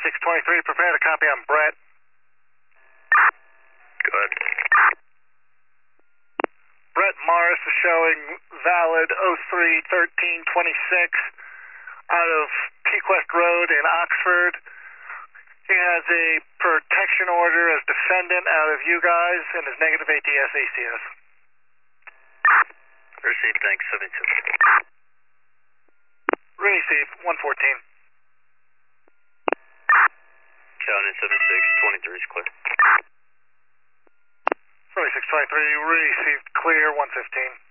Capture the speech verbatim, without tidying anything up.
seventy-six twenty-three, prepare to copy on Brett. Good. Brett Morris is showing valid oh three thirteen twenty-six out of Pequest Road in Oxford. He has a protection order as defendant out of you guys and is negative A T S A C S. Received, thanks, seventy-two. Received, one fourteen. County seventy-six twenty-three is clear. seventy-six twenty-three, received clear, one fifteen.